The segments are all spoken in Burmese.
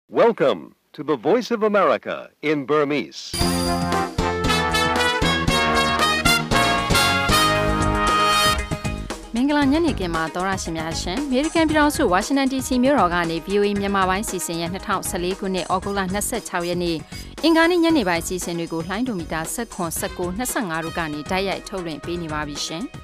Welcome to the Voice of America in Burmese. ။မင်္ဂလာညနေခင်းမှာသောရရှင်များရှင်အမေရိကန်ပြည်ထောင်စုဝါရှင်တန် DC မြို့တော်ကနေ VOA မြန်မာပိုင်းစီစဉ်ရဲ့2014ခုနှစ်ဩဂုတ်လ26ရက်နေ့အင်္ဂါနေ့ညနေပိုင်းစီစဉ်တွေကိုလှိုင်းဒိုမီတာ19 19 25တို့ကနေတိုက်ရိုက်ထုတ်လွှင့်ပေးနေပါပြီရှင်။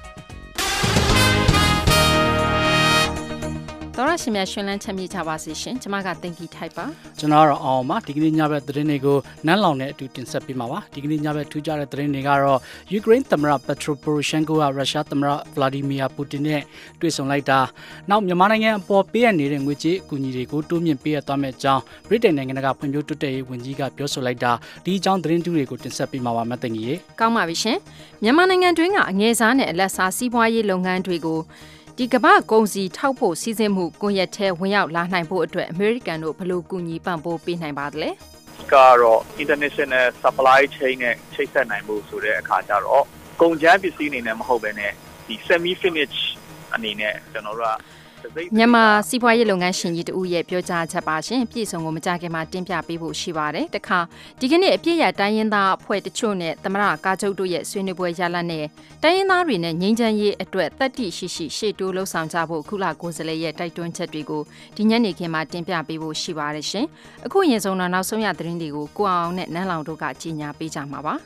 တော်ရရှိမြရှင်လန်းချမ်းမြေ့ကြပါစေရှင်ကျွန်မကတင်ကြီးထိုက်ပါကျွန်တော်ကတော့အောင်ပါဒီကနေ့ညဘက်သတင်းတွေကိုနန်းလောင်နဲ့အတူတင်ဆက်ပေးမှာပါဒီကနေ့ညဘက်ထူးခြားတဲ့သတင်းတွေကတော့ယူကရိန်းသမ္မတ Petro Poroshenko ကရုရှားသမ္မတ Vladimir Putin နဲ့တွေ့ဆုံလိုက်တာနောက်မြန်မာနိုင်ငံအပေါ်ပေးရနေတဲ့ငွေကြေးအကူအညီတွေကိုတိုးမြင့်ပေးရသွားမယ့်အကြောင်းဗြိတိန်နိုင်ငံကဖွံ့ဖြိုးတိုးတက်ရေးဝန်ကြီးကပြောဆိုလိုက်တာဒီအကြောင်းသတင်းတူးတွေကိုတင်ဆက်ပေးမှာပါမတ်တင်ကြီးရေကောင်းပါပြီရှင်မြန်မာနိုင်ငံတွင်းကအငယ်စားနဲ့အလက်စားစီးပွားရေးလုပ်ငန်းတွေကိုဒီကမ္ဘာကုန်စည်ထောက်ဖို့စီစဉ်မှုကွန်ရက်ထဲဝင်ရောက်လာနိုင်ဖို့အတွက်အမေရိကန်တို့ဘယ်လိုကူညီပံ့ပိုးပေးနိုင်ပါသလဲကတော့ international supply chain နဲ့ချိတ်ဆက်နိုင်ဖို့ဆိုတဲ့အခါကျတော့ကုန်ကျန်းပစ္စည်းအနေနဲ့မဟုတ်ဘဲနဲ့ဒီ semi finish အနေနဲ့ကျွန်တော်တို့ကမြန်မာစီးပွားရေးလုပ်ငန်းရှင်ကြီးတူရဲ့ပြောကြားချက်ပါရှင်ပြည်စုံကိုမကြခင်မှာတင်ပြပေးဖို့ရှိပါတယ်တခါဒီကနေ့အပြည့်ရတိုင်းရင်းသားအဖွဲ့တချို့နဲ့သမရကာချုပ်တို့ရဲ့ဆွေးနွေးပွဲရလဒ်နဲ့တိုင်းရင်းသားတွေနဲ့ငြိမ်းချမ်းရေးအတွက်တတ်တိရှိရှိရှေ့တိုးလှုပ်ဆောင်ကြဖို့ခုလကိုယ်စားလှယ်ရဲ့တိုက်တွန်းချက်တွေကိုဒီညနေခင်းမှာတင်ပြပေးဖို့ရှိပါတယ်ရှင်အခုရင်ဆုံးတော့နောက်ဆုံးရသတင်းတွေကိုကိုအောင်နဲ့နန်းလောင်တို့ကကြီးညာပေးကြမှာပါ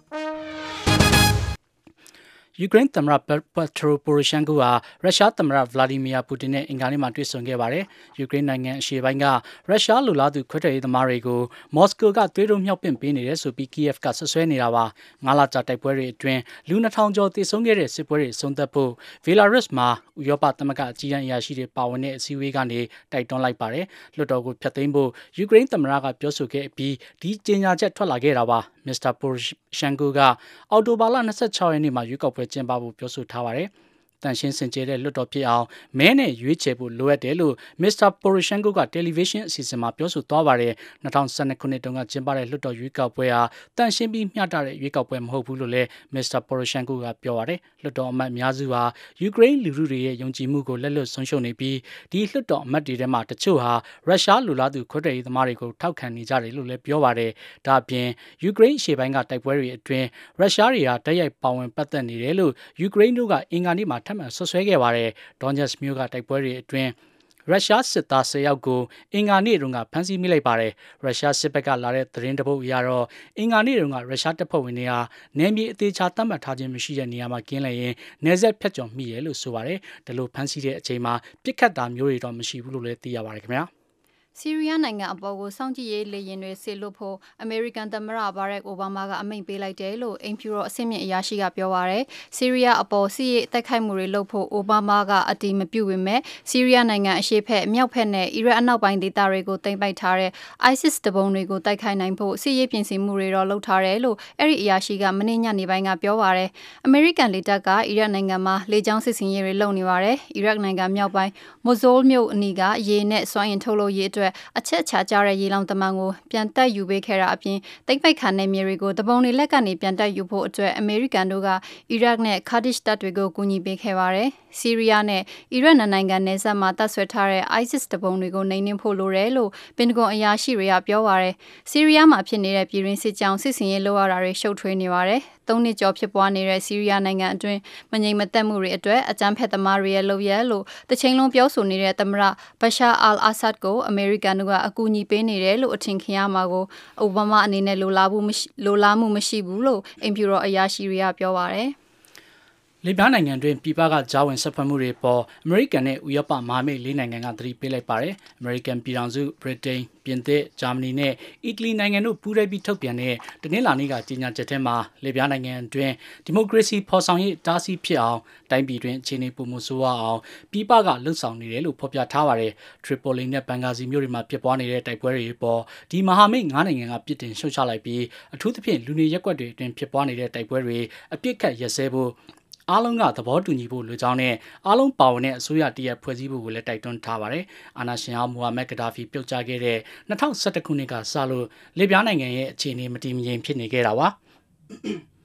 ယူကရိန်းသမ္မတ Petro Poroshenko ကရုရှားသမ္မတ Vladimir Putin နဲ့အင်္ဂါနေ့မှာတွေ့ဆုံခဲ့ပါတယ်။ယူကရိန်းနိုင်ငံအရှေ့ပိုင်းကရုရှားလူလားသူခွဲထွက်ရေးသမားတွေကိုမော်စကိုကသွေးထိုးမြောက်ပင့်ပေးနေတယ်ဆိုပြီး Kiev ကဆွဆွဲနေတာပါ။9လကြာတိုက်ပွဲတွေအတွင်းလူ2000ကျော်သေဆုံးခဲ့တဲ့စစ်ပွဲတွေဆုံးသက်ဖို့ Belarus မှာဥရောပသမဂ္ဂအကြီးအရာရှိတွေပါဝင်တဲ့အစည်းအဝေးကနေတိုက်တွန်းလိုက်ပါတယ်။လွှတ်တော်ကိုဖျက်သိမ်းဖို့ယူကရိန်းသမ္မတကပြောဆိုခဲ့ပြီးဒီကြေညာချက်ထွက်လာခဲ့တာပါ။ Mr. Poroshenko ကအော်တိုဘာလ26ရက်နေ့မှာရွေးကောက်ပွဲကျင်းပဖို့ပြောဆိုထားပါတယ်။တန်ရှင်းစင်ကြယ်တဲ့လွှတ်တော်ဖြစ်အောင်မဲနဲ့ရွေးချယ်ဖို့လိုအပ်တယ်လို့ Mr. Poroshenko ကတယ်လီဗီရှင်းအစီအစဉ်မှာပြောဆိုသွားပါတယ်။2012ခုနှစ်တုန်းကကျင်းပတဲ့လွှတ်တော်ရွေးကောက်ပွဲဟာတန်ရှင်းပြီးမျှတတဲ့ရွေးကောက်ပွဲမဟုတ်ဘူးလို့လည်း Mr. Poroshenko ကပြောပါတယ်။လွှတ်တော်အမတ်အများစုဟာယူကရိန်းလူထုတွေရဲ့ယုံကြည်မှုကိုလက်လွတ်ဆုံးရှုံးနေပြီးဒီလွှတ်တော်အမတ်တွေထဲမှာတချို့ဟာရုရှားလူလားသူခွဲထွက်ရေးသမားတွေကိုထောက်ခံနေကြတယ်လို့လည်းပြောပါတယ်။ဒါ့အပြင်ယူကရိန်းအရှေ့ပိုင်းကတိုက်ပွဲတွေအတွင်းရုရှားတွေကတိုက်ရိုက်ပါဝင်ပတ်သက်နေတယ်လို့ယူကရိန်းတို့ကအင်္ဂါနေ့မှာထပ်မံဆွဆွဲခဲ့ပါတယ်။ Donetsk မြို့ကတိုက်ပွဲတွေအတွင်းရုရှားစစ်သား10ယောက်ကိုအင်္ဂါနေ့တုန်းကဖမ်းဆီးမိလိုက်ပါတယ်။ရုရှားစစ်ဘက်ကလာတဲ့သတင်းတပုတ်အရတော့အင်္ဂါနေ့တုန်းကရုရှားတပ်ဖွဲ့ဝင်တွေဟာနယ်မြေအသေးချာသတ်မှတ်ထားခြင်းမရှိတဲ့နေရာမှာကင်းလှည့်ရင်းနယ်စပ်ဖြတ်ကျော်မိတယ်လို့ဆိုပါတယ်။ဒါလိုဖမ်းဆီးတဲ့အချိန်မှာပြစ်ခတ်တာမျိုးတွေတော့မရှိဘူးလို့လည်းသိရပါတယ်ခင်ဗျာ။ဆီးရီးယားနိုင်ငံအပေါ်ကိုစောင့်ကြည့်ရေးလေယာဉ်တွေဆေလွတ်ဖို့အမေရိကန်သမ္မတဘာရက်အိုဘားမားကအမိန့်ပေးလိုက်တယ်လို့အိမ်ဖြူတော်အဆင့်မြင့်အရာရှိကပြောပါရယ်ဆီးရီးယားအပေါ်စစ်ရေးတိုက်ခိုက်မှုတွေလုပ်ဖို့အိုဘားမားကအတည်မပြုပေမဲ့ဆီးရီးယားနိုင်ငံအရှေ့ဘက်မြောက်ဘက်နဲ့အီရတ်အနောက်ပိုင်းဒေသတွေကိုသိမ်းပိုက်ထားတဲ့ ISIS တပုံတွေကိုတိုက်ခိုက်နိုင်ဖို့စစ်ရေးပြင်ဆင်မှုတွေတော့လုပ်ထားတယ်လို့အဲ့ဒီအရာရှိကမနေ့ညနေပိုင်းကပြောပါရယ်အမေရိကန်လေတပ်ကအီရတ်နိုင်ငံမှာလေကြောင်းစစ်ဆင်ရေးတွေလုပ်နေပါတယ်အီရတ်နိုင်ငံမြောက်ပိုင်းမိုဇိုးမြို့အနီးကရေနဲ့စွမ်းအင်ထုတ်လုပ်ရေးအတွက်အချက်ချာကြတဲ့ရေလောင်တမန်ကိုပြန်တက်ယူပေးခဲ့တာအပြင်တိတ်ပိတ်ခံတဲ့မြေတွေကိုတပုံတွေလက်ကနေပြန်တက်ယူဖို့အတွက်အမေရိကန်တို့ကအီရတ်နဲ့ကာဒစ်တပ်တွေကိုကူညီပေးခဲ့ပါတယ်။ဆီးရီးယားနဲ့အီရတ်နိုင်ငံနယ်စပ်မှာတပ်ဆွဲထားတဲ့ ISIS တပုံတွေကိုနှိမ်နင်းဖို့လိုတယ်လို့ပင်တဂွန်အရာရှိတွေကပြောပါတယ်။ဆီးရီးယားမှာဖြစ်နေတဲ့ပြည်တွင်းစစ်ကြောင့်စစ်စင်ရေးလုပ်ရတာတွေရှုပ်ထွေးနေပါတယ်။3နှစ်ကျော်ဖြစ်ပွားနေတဲ့ဆီးရီးယားနိုင်ငံအတွင်းမငြိမ်မသက်မှုတွေအတွက်အကြမ်းဖက်သမားတွေရဲ့လုပ်ရပ်လို့တချိန်လုံးပြောဆိုနေတဲ့သမ္မတဘရှာအာလ်အာဆတ်ကိုအမေရိကန်တို့ကအကူအညီပေးနေတယ်လို့အထင်ခင်ရမှာကိုအိုဘားမားအနေနဲ့လိုလားမှုမရှိဘူးလို့အိမ်ဖြူတော်အရာရှိတွေကပြောပါတယ်လီဘီယာနိုင်ငံတွင်ပြည်ပကဂျာဝင်ဆက်ဖက်မှုတွေပေါ်အမေရိကန်နဲ့ဥရောပမဟာမိတ်၄နိုင်ငံကသတိပေးလိုက်ပါတယ်။အမေရိကန်ပြည်ထောင်စုဗြိတိန်ပြင်သစ်ဂျာမနီနဲ့အီတလီနိုင်ငံတို့ပူးတွဲပြီးထုတ်ပြန်တဲ့တနင်္လာနေ့ကကြေညာချက်ထဲမှာလီဘီယာနိုင်ငံတွင်ဒီမိုကရေစီဖော်ဆောင်ရေးတားဆီးဖြစ်အောင်တိုင်းပြည်တွင်အခြေအနေပုံမဆိုးအောင်ပြည်ပကလှုံ့ဆော်နေတယ်လို့ဖော်ပြထားပါတယ်။ထရီပိုလီနဲ့ဘန်ဂါဇီမြို့တွေမှာဖြစ်ပွားနေတဲ့တိုက်ပွဲတွေပေါ်ဒီမဟာမိတ်9နိုင်ငံကပြစ်တင်ရှုတ်ချလိုက်ပြီးအထူးသဖြင့်လူနေရပ်ကွက်တွေအတွင်းဖြစ်ပွားနေတဲ့တိုက်ပွဲတွေအပြစ်ခတ်ရက်စဲဖို့အားလုံးကသဘောတူညီဖို့လိုကြောင်းနဲ့အားလုံးပါဝင်တဲ့အစိုးရတရက်ဖွဲ့စည်းဖို့ကိုလည်းတိုက်တွန်းထားပါတယ်။အာနာရှင်ဟောင်းမူဟာမက်ဂဒါဖီပြုတ်ကျခဲ့တဲ့2011ခုနှစ်ကစလို့လီဘီယာနိုင်ငံရဲ့အခြေအနေမတည်မငြိမ်ဖြစ်နေခဲ့တာပါ။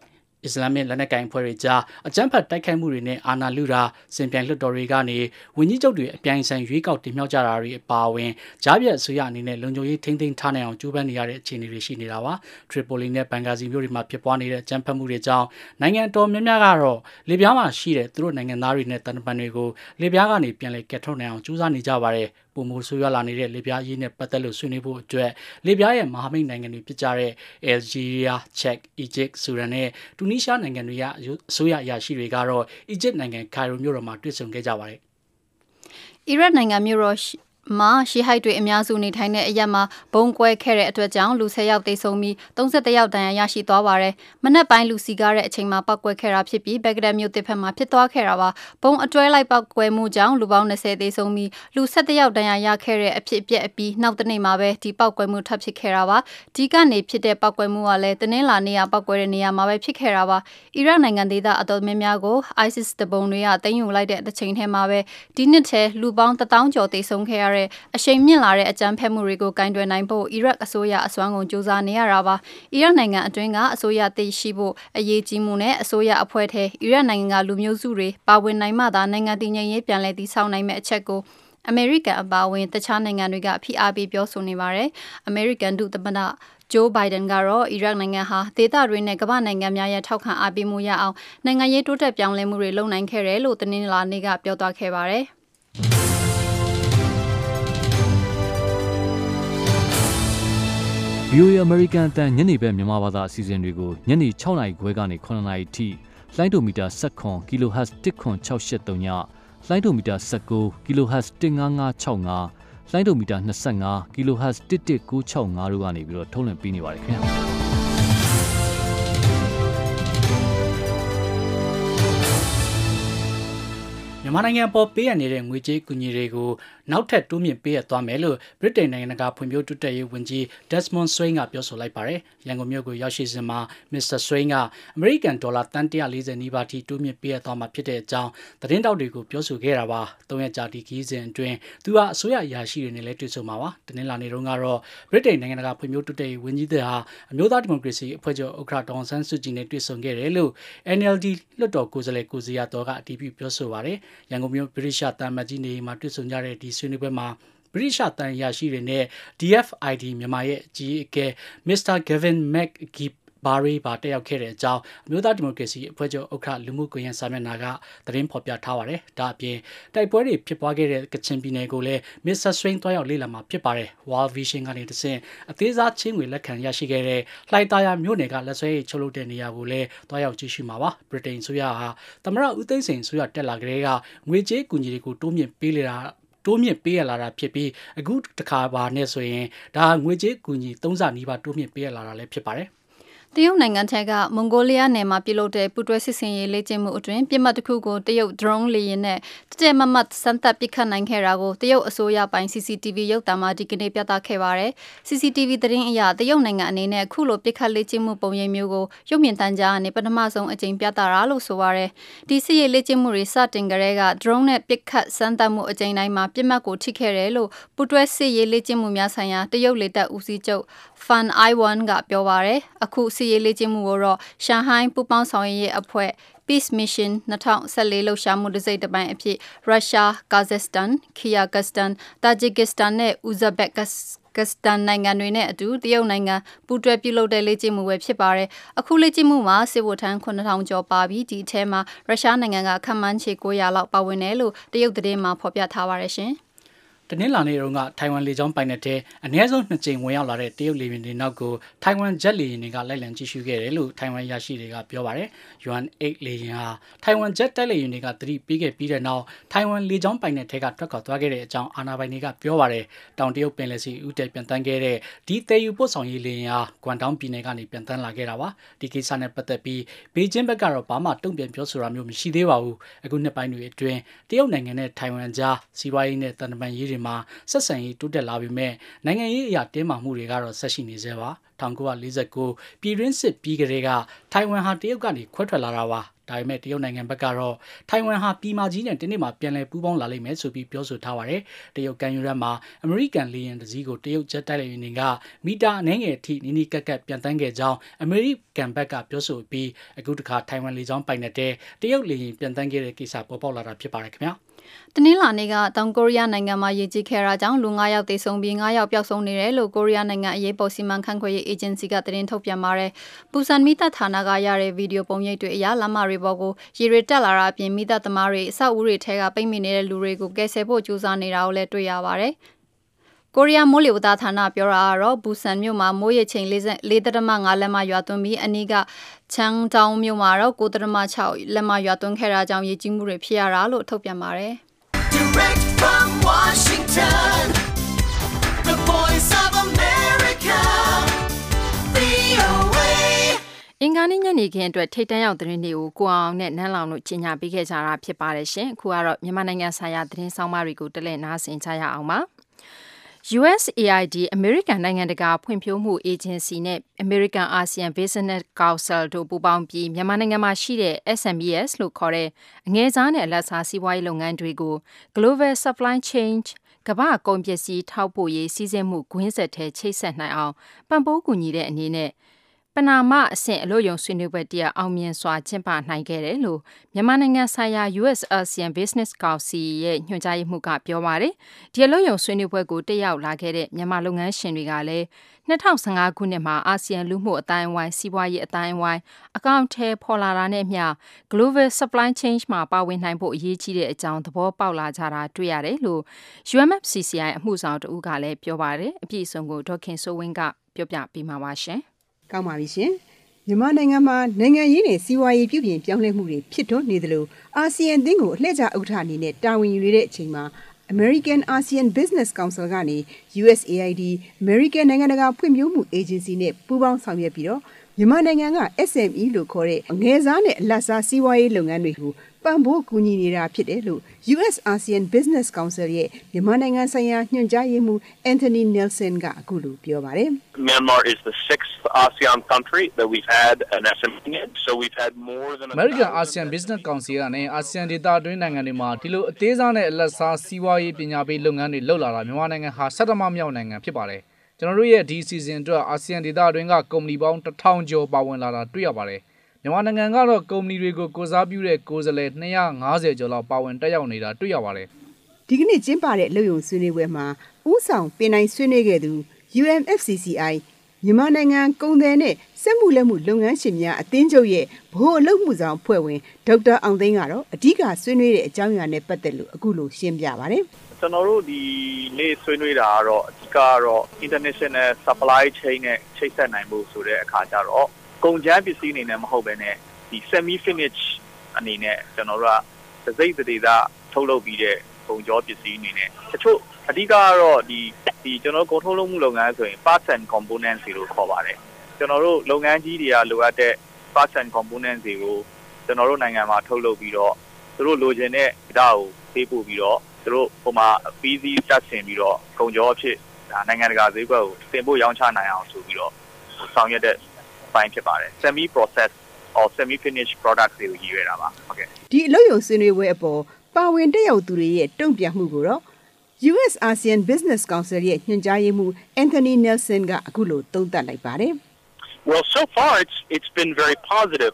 အစ္စလာမစ်လက်နက်ကိုင်အဖွဲ့တွေကြားအကြမ်းဖက်တိုက်ခိုက်မှုတွေနဲ့အာဏာလုတာစင်ပြိုင်လွှတ်တော်တွေကနေဝန်ကြီးချုပ်တွေအပြိုင်ဆိုင်ရွေးကောက်တင်မြှောက်ကြတာတွေအပါအဝင်ကြားပြတ်အစိုးရအနေနဲ့လုံခြုံရေးထိန်းသိမ်းထားနိုင်အောင်ကြိုးပမ်းနေရတဲ့အခြေအနေတွေရှိနေတာပါထရီပိုလီနဲ့ဘန်ဂါဇီမြို့တွေမှာဖြစ်ပွားနေတဲ့အကြမ်းဖက်မှုတွေကြောင့်နိုင်ငံတော်များများကတော့လေပြားမှာရှိတဲ့သူတို့နိုင်ငံသားတွေနဲ့တန်တပန်တွေကိုလေပြားကနေပြန်လည်ကယ်ထုတ်နိုင်အောင်ကြိုးစားနေကြပါတယ်ပုံမိုဆိုးရွားလာနေတဲ့လေပြားရေးနဲ့ပတ်သက်လို့ဆွေးနွေးဖို့အတွက်လေပြားရဲ့မဟာမိတ်နိုင်ငံတွေဖြစ်ကြတဲ့ Algeria, Czech, Egypt, Sudan နဲ့တူနီးရှားနိုင်ငံတွေကအစိုးရအရာရှိတွေကတော့ Egypt နိုင်ငံခိုင်ရိုမြို့တော်မှာတွေ့ဆုံခဲ့ကြပါတယ်အီရတ်နိုင်ငံမြို့တော်မှာရှီဟိုက်တွေအများစုနေထိုင်တဲ့အရက်မှာဘုံကွဲခဲ့တဲ့အတွက်ကြောင့်လူ10ယောက်သေဆုံးပြီး31ယောက်ဒဏ်ရာရရှိသွားပါတယ်။မနက်ပိုင်းလူစီကားတဲ့အချိန်မှာပောက်ကွဲခဲ့တာဖြစ်ပြီးဘက်ဂဒက်မြို့တစ်ဖက်မှာဖြစ်သွားခဲ့တာပါ။ဘုံအတွဲလိုက်ပောက်ကွဲမှုကြောင့်လူပေါင်း20သေဆုံးပြီးလူ17ယောက်ဒဏ်ရာရခဲ့တဲ့အဖြစ်အပျက်အပြီးနောက်တနေ့မှာပဲဒီပောက်ကွဲမှုထပ်ဖြစ်ခဲ့တာပါ။ဒီကနေဖြစ်တဲ့ပောက်ကွဲမှုကလည်းတနင်္လာနေ့ကပောက်ကွဲတဲ့နေရာမှာပဲဖြစ်ခဲ့တာပါ။အီရတ်နိုင်ငံဒေသအတော်များများကို ISIS တပုံတွေကသိမ်းယူလိုက်တဲ့အချိန်ထဲမှာပဲဒီနှစ်ထဲလူပေါင်း1000ကျော်သေဆုံးခဲ့ရတဲ့အရှိန်မြင့်လာတဲ့အကြမ်းဖက်မှုတွေကိုကင်တွယ်နိုင်ဖို့အီရတ်အစိုးရအစွမ်းကုန်စူးစမ်းနေရတာပါ။အီရတ်နိုင်ငံအတွင်းကအစိုးရတည်ရှိဖို့အရေးကြီးမှုနဲ့အစိုးရအဖွဲ့ထဲအီရတ်နိုင်ငံကလူမျိုးစုတွေပါဝင်နိုင်မှသာနိုင်ငံတည်ငြိမ်ရေးပြန်လည်တည်ဆောက်နိုင်မယ့်အချက်ကိုအမေရိကန်အပါအဝင်တခြားနိုင်ငံတွေကဖိအားပေးပြောဆိုနေပါတယ်။အမေရိကန်ဒုသမ္မတဂျိုးဘိုင်ဒန်ကတော့အီရတ်နိုင်ငံဟာဒေသတွင်းနဲ့ကမ္ဘာနိုင်ငံများရဲ့ထောက်ခံအားပေးမှုရအောင်နိုင်ငံရေးတိုးတက်ပြောင်းလဲမှုတွေလုပ်နိုင်ခဲ့တယ်လို့တနင်္လာနေ့ကပြောသွားခဲ့ပါတယ်။ VOA American အတန်ညနေပဲမြန်မာဘာသာအစီအစဉ်တွေကိုညနေ6:00 နာရီခွဲကနေ9:00 နာရီထိလိုင်းဒိုမီတာ19 kHz 10683ညလိုင်းဒိုမီတာ19 kHz 15565လိုင်းဒိုမီတာ25 kHz 11965တို့ကနေပြီးတော့ထုတ်လွှင့်ပေးနေပါတယ်ခင်ဗျာမြန်မာနိုင်ငံပေါ်ပေးရနေတဲ့ငွေကြေးကူညီတွေကိုနောက်ထပ်တိုးမြင့်ပေးရသွားမယ်လို့ဗြိတိန်နိုင်ငံကဖွံ့ဖြိုးတိုးတက်ရေးဝန်ကြီး Desmond Swayne ကပြောဆိုလိုက်ပါတယ်။ရန်ကုန်မြို့ကိုရောက်ရှိစဉ်မှာ Mr. Swayne ကအမေရိကန်ဒေါ်လာတန်140နီးပါးထိတိုးမြင့်ပေးရသွားမှာဖြစ်တဲ့အကြောင်းသတင်းတောက်တွေကိုပြောဆိုခဲ့တာပါ။၃ရက်ကြာဒီခီးစဉ်အတွင်းသူကအစိုးရအရာရှိတွေနဲ့လည်းတွေ့ဆုံမှာပါ။တင်းလာနေတုန်းကတော့ဗြိတိန်နိုင်ငံကဖွံ့ဖြိုးတိုးတက်ရေးဝန်ကြီးတွေဟာအမျိုးသားဒီမိုကရေစီအဖွဲ့ချုပ်ဥက္ကဋ္ဌဒေါ်အောင်ဆန်းစုကြည်နဲ့တွေ့ဆုံခဲ့တယ်လို့ NLD လွှတ်တော်ကိုယ်စားလှယ်ကိုစီယာတော်ကအတည်ပြုပြောဆိုပါတယ်။ရန်ကုန်မြို့ဗြိတိရှတန်မတ်ကြီးနေမှာတွေ့ဆုံကြတဲ့ဒီဆွေးနွေးပွဲမှာဗြိတိရှတန်ရရှိတွေနဲ့ DFID မြန်မာရဲ့အကြီးအကဲ Mr. Gavin McGeeဘာရီပါတက်ရောက်ခဲ့တဲ့အကြောင်းအမျိုးသားဒီမိုကရေစီအဖွဲ့ချုပ်ဥက္ကဋ္ဌလူမှုကွန်ရက်စာမျက်နှာကသတင်းဖော်ပြထားပါတယ်။ဒါအပြင်တိုက်ပွဲတွေဖြစ်ပွားခဲ့တဲ့ကချင်ပြည်နယ်ကိုလည်း Mr. Swayne တွားရောက်လေ့လာမှာဖြစ်ပါတယ်။ World Vision ကနေတဆင့်အသေးစားချင်းငွေလက်ခံရရှိခဲ့တဲ့လှိုင်သာယာမြို့နယ်ကလက်ဆွဲရည်ချုပ်လုပ်တဲ့နေရာကိုလည်းတွားရောက်ကြည့်ရှုမှာပါ။ ဗြိတိန်ဆိုရဟာသမရဦးသိန်းစိန်ဆိုရတက်လာကြတဲ့ကငွေကြေးကူညီတွေကိုတိုးမြင့်ပေးရလာတာဖြစ်ပြီးအခုတစ်ခါပါနဲ့ဆိုရင်ဒါငွေကြေးကူညီ3ဆနီးပါးတိုးမြင့်ပေးရလာတာလည်းဖြစ်ပါတယ်တရုတ်နိုင်ငံထက်ကမွန်ဂိုလီးယားနယ်မှာပြုလုပ်တဲ့ပူတွဲစစ်စင်ရေးလေ့ကျင့်မှုအတွင်းပြစ်မှတ်တစ်ခုကိုတရုတ် drone လေယာဉ်နဲ့ကြဲမမတ်စမ်းသပ်ပစ်ခတ်နိုင်ခဲ့တာကိုတရုတ်အစိုးရပိုင် CCTV ရုပ်သံမှာဒီကနေ့ပြသခဲ့ပါတယ်။ CCTV သတင်းအရတရုတ်နိုင်ငံအနေနဲ့အခုလိုပစ်ခတ်လေ့ကျင့်မှုပုံရိပ်မျိုးကိုရုပ်မြင်သံကြားကနေပထမဆုံးအကြိမ်ပြသတာလို့ဆိုပါတယ်။ဒီစစ်ရေးလေ့ကျင့်မှုတွေစတင်ကြတဲ့က drone နဲ့ပစ်ခတ်စမ်းသပ်မှုအကြိမ်တိုင်းမှာပြစ်မှတ်ကိုထိခဲ့တယ်လို့ပူတွဲစစ်ရေးလေ့ကျင့်မှုများဆိုင်ရာတရုတ်လေတပ်ဦးစီးချုပ်Fan I1 ကပြောပါတယ်။အခုစီရေးလေ့ကျင့်မှုကိုတော့ရှန်ဟိုင်းပူပေါင်းဆောင်ရွက်ရေးအဖွဲ့ Peace Mission 2014လှုပ်ရှားမှုတစ်စိတ်တစ်ပိုင်းအဖြစ်ရုရှား၊ကာဇက်စတန်၊ကီယာဂစ်စတန်၊တာဂျစ်ကစ္စတန်နဲ့ဥဇဘက်ကစတန်နိုင်ငံတွေနဲ့အတူတရုတ်နိုင်ငံပူးတွဲပြုလုပ်တဲ့လေ့ကျင့်မှုပဲဖြစ်ပါတယ်။အခုလေ့ကျင့်မှုမှာစစ်ဝတ်ထမ်း9000ကျော်ပါပြီးဒီအထဲမှာရုရှားနိုင်ငံကခန့်မှန်းခြေ900လောက်ပါဝင်တယ်လို့တရုတ်သတင်းမှာဖော်ပြထားပါတယ်ရှင်။တနင်္လာနေ့တုန်းကထိုင်ဝမ်လေကြောင်းပိုင်နက်ထဲအနည်းဆုံး2ကြိမ်ဝင်ရောက်လာတဲ့တရုတ်လေယာဉ်တွေနောက်ကိုထိုင်ဝမ်ဂျက်လေယာဉ်တွေကလိုက်လံကြည့်ရှုခဲ့တယ်လို့ထိုင်ဝမ်ရရှိတွေကပြောပါတယ်။ Yuan 8လေယာဉ်ဟာထိုင်ဝမ်ဂျက်တိုက်လေယာဉ်တွေကသတိပေးခဲ့ပြီးတဲ့နောက်ထိုင်ဝမ်လေကြောင်းပိုင်နက်ထဲကထွက်ခွာသွားခဲ့တဲ့အကြောင်းအာဏာပိုင်တွေကပြောပါတယ်။တောင်တရုတ်ပင်လယ်စီဦးတက်ပြန်တန်းခဲ့တဲ့ဒီသယ်ယူပို့ဆောင်ရေးလေယာဉ်ဟာဂွမ်တောင်းပြည်နယ်ကနေပြန်တန်းလာခဲ့တာပါ။ဒီကိစ္စနဲ့ပတ်သက်ပြီးဘေကျင်းဘက်ကတော့ဘာမှတုံ့ပြန်ပြောဆိုတာမျိုးမရှိသေးပါဘူး။အခုနှစ်ပိုင်းတွေအတွင်းတရုတ်နိုင်ငံနဲ့ထိုင်ဝမ်ကြားစီးပွားရေးနဲ့တန်တမာရေးတွေတွေမှာဆက်ဆံရေးတိုးတက်လာပြီးမဲ့နိုင်ငံရေးအရာတင်းမာမှုတွေကတော့ဆက်ရှိနေသေးပါ1949ပြည်တွင်းစစ်ပြီးကလေးကထိုင်ဝမ်ဟာတရုတ်ကနေခွဲထွက်လာတာပါဒါပေမဲ့တရုတ်နိုင်ငံဘက်ကတော့ထိုင်ဝမ်ဟာပြည်မကြီးနဲ့တင်းနေမှာပြန်လည်ပူးပေါင်းလာလိမ့်မယ်ဆိုပြီးပြောဆိုထားပါတယ်တရုတ်ကန်ယူရတ်မှာအမေရိကန်လေယာဉ်တစ်စီးကိုတရုတ်ဂျက်တိုက်လေယာဉ်တွေကမီတာအနည်းငယ်အထိနီးနီးကပ်ကပ်ပြန်တန်းခဲ့ကြောင်းအမေရိကန်ဘက်ကပြောဆိုပြီးအခုတခါထိုင်ဝမ်လေကြောင်းပိုင်တဲ့တရုတ်လေယာဉ်ပြန်တန်းခဲ့တဲ့ကိစ္စပေါ်ပေါက်လာတာဖြစ်ပါတယ်ခင်ဗျာတနင်္လာနေ့ကတောင်ကိုရီးယားနိုင်ငံမှာရေကြီးခဲ့တာကြောင့်လူ9ယောက်သေဆုံးပြီး9ယောက်ပျောက်ဆုံးနေတယ်လို့ကိုရီးယားနိုင်ငံအရေးပေါ်စီမံခန့်ခွဲရေးအေဂျင်စီကသတင်းထုတ်ပြန်ပါတယ်။ပူဆန်မီတပ်ဌာနကရတဲ့ဗီဒီယိုပုံရိပ်တွေအရလမ်းမတွေပေါ်ကိုရေတွေတက်လာတာအပြင်မီတပ်သမားတွေအဆောက်အဦတွေထဲကပိတ်မိနေတဲ့လူတွေကိုကယ်ဆယ်ဖို့ကြိုးစားနေတာကိုလည်းတွေ့ရပါတယ်။ကိုရီးယားမိုးလေဝသဌာနပြောတာကတော့ဘူဆန်မြို့မှာမိုးရေချိန်4.5 လက်မရွာသွန်းပြီးအနီးကချန်တောင်မြို့မှာတော့9.6 လက်မရွာသွန်းခဲ့တာကြောင့်ရေကြီးမှုတွေဖြစ်ရတာလို့ထုတ်ပြန်ပါတယ်။ Direct from Washington, the voice of America, VOA. အင်္ဂါနေ့ညနေခင်းအတွက်ထိတ်တန့်ရောက်သတင်းတွေကိုကိုအောင်နဲ့နန်းလောင်တို့ကြီးညာပေးခဲ့ကြတာဖြစ်ပါတယ်ရှင်။အခုကတော့မြန်မာနိုင်ငံဆိုင်ရာသတင်းဆောင်မတွေကိုတလဲနားဆင်ကြရအောင်ပါ။ USAID အမေရိကန်နိုင်ငံတကာဖွံ့ဖြိုးမှုအေဂျင်စီနဲ့ American ASEAN Business Council တို့ပူးပေါင်းပြီးမြန်မာနိုင်ငံမှာရှိတဲ့ SMEs လို့ခေါ်တဲ့အငယ်စားနဲ့အလတ်စားစီးပွားရေးလုပ်ငန်းတွေကို Global Supply Chain ကမ္ဘာကုန်ပစ္စည်းထောက်ပို့ရေးစီးဆင်းမှုကွင်းဆက်ထဲချိတ်ဆက်နိုင်အောင်ပံ့ပိုးကူညီတဲ့အနေနဲ့ပနာမအဆင့်အလို့ယုံဆွေးနွေးပွဲတရားအောင်မြင်စွာကျင်းပနိုင်ခဲ့တယ်လို့မြန်မာနိုင်ငံဆိုင်ရာ US ASEAN Business Council ရဲ့ညွှန်ကြားရေးမှူးကပြောပါတယ်။ဒီအလို့ယုံဆွေးနွေးပွဲကိုတက်ရောက်လာခဲ့တဲ့မြန်မာလုပ်ငန်းရှင်တွေကလည်း2015ခုနှစ်မှာအာဆီယံလူမှုအတိုင်းအဝိုင်းစီးပွားရေးအတိုင်းအဝိုင်းအကောင့်ထဲပေါ်လာတာနဲ့မျှ Global Supply Chain မှာပါဝင်နိုင်ဖို့အရေးကြီးတဲ့အကြောင်းသဘောပေါက်လာကြတာတွေ့ရတယ်လို့ UMFCCI အမှုဆောင်တဦးကလည်းပြောပါတယ်။အပြည့်အစုံကိုဒေါခင်စိုးဝင်းကပြောပြပေးမှာပါရှင်။ကောင်းပါပြီရှင်မြန်မာနိုင်ငံမှာနိုင်ငံရေးနဲ့စီးပွားရေးပြုပြင်ပြောင်းလဲမှုတွေဖြစ်ထွန်းနေသလိုအာဆီယံအသင်းကိုအလှည့်ကျဥက္ကဋ္ဌအနေနဲ့တာဝန်ယူနေတဲ့အချိန်မှာ American ASEAN Business Council ကနေ USAID American နိုင်ငံတကာဖွံ့ဖြိုးမှုအေဂျင်စီနဲ့ပူးပေါင်းဆောင်ရွက်ပြီးတော့မြန်မာနိုင်ငံက SME လို့ခေါ်တဲ့အငယ်စားနဲ့အလတ်စားစီးပွားရေးလုပ်ငန်းတွေကိုပံ့ပိုးကူညီနေတာဖြစ်တယ်လို့ US ASEAN Business Council ရဲ့မြန်မာနိုင်ငံဆိုင်ရာညွှန်ကြားရေးမှူး Anthony Nelson ကအခုလိုပြောပါတယ်။ Myanmar is the 6th ASEAN country that we've had an SME in, so we've had more than American ASEAN Business Council ကနေ ASEAN ဒေသအတွင်းနိုင်ငံတွေမှာဒီလိုအသေးစားနဲ့အလတ်စားစီးပွားရေးပညာပေးလုပ်ငန်းတွေလှုပ်လာတာမြန်မာနိုင်ငံဟာ17မမြောက်နိုင်ငံဖြစ်ပါတယ်။ကျွန်တော်တို့ရဲ့ဒီ season အတွက် ASEAN ဒေသအတွင်းကကုမ္ပဏီပေါင်း1000ကျော်ပါဝင်လာတာတွေ့ရပါတယ်။မြန်မာနိုင်ငံကတော့ကုမ္ပဏီတွေကိုကိုစားပြုတဲ့ကိုယ်စားလှယ်250ကျော်လောက်ပါဝင်တက်ရောက်နေတာတွေ့ရပါတယ်။ဒီကနေ့ကျင်းပတဲ့လှုပ်ဆောင်ဆွေးနွေးပွဲမှာဦးဆောင်ပင်နိုင်ဆွေးနွေးခဲ့သူ UMFCCI မြန်မာနိုင်ငံကုန်သည်နဲ့စက်မှုလက်မှုလုပ်ငန်းရှင်များအသင်းချုပ်ရဲ့ဗဟိုအလုပ်မှုဆောင်ဖွဲ့ဝင်ဒေါက်တာအောင်သိန်းကတော့အဓိကဆွေးနွေးတဲ့အကြောင်းအရာနဲ့ပတ်သက်လို့အခုလိုရှင်းပြပါတယ်။ကျွန်တော်တို့ဒီနေ့ဆွေးနွေးတာကတော့အဓိကတော့ international supply chain နဲ့ချိတ်ဆက်နိုင်ဖို့ဆိုတဲ့အခါကျတော့ကုန်ကျန်းပစ္စည်းအနေနဲ့မဟုတ်ဘဲနဲ့ဒီ semi finish အနေနဲ့ကျွန်တော်တို့ကသစိတ်တွေသာထုတ်လုပ်ပြီးတဲ့ကုန်ကြောပစ္စည်းအနေနဲ့တချို့အဓိကကတော့ဒီကျွန်တော်ကုန်ထုတ်လုပ်မှုလုပ်ငန်းဆိုရင် parts and components တွေလို့ခေါ်ပါတယ်ကျွန်တော်တို့လုပ်ငန်းကြီးတွေကလိုအပ်တဲ့ parts and components တွေကိုကျွန်တော်တို့နိုင်ငံမှာထုတ်လုပ်ပြီးတော့သူတို့လိုချင်တဲ့ဓာတ်ကိုပေးပို့ပြီးတော့သူတို့ဟိုမှာ PC တက်ဆင်ပြီးတော့ကုန်ကြောအဖြစ်နိုင်ငံတကာဈေးကွက်ကိုတင်ပို့ရောင်းချနိုင်အောင်ဆိုပြီးတော့ဆောင်ရွက်တဲ့ပိုင်းဖြစ်ပါတယ် semi process or semi finished products တွေကိုရည်ရွယ်တာပါဟုတ်ကဲ့ဒီအလုပ်ရုံဆွေးနွေးပွဲအပေါ်ပါဝင်တက်ရောက်သူတွေရဲ့တုံ့ပြန်မှုကိုတော့ US ASEAN Business Council ရဲ့ညွှန်ကြားရေးမှူး Anthony Nelson ကအခုလိုသုံးသပ်လိုက်ပါတယ် Well, so far it's been very positive.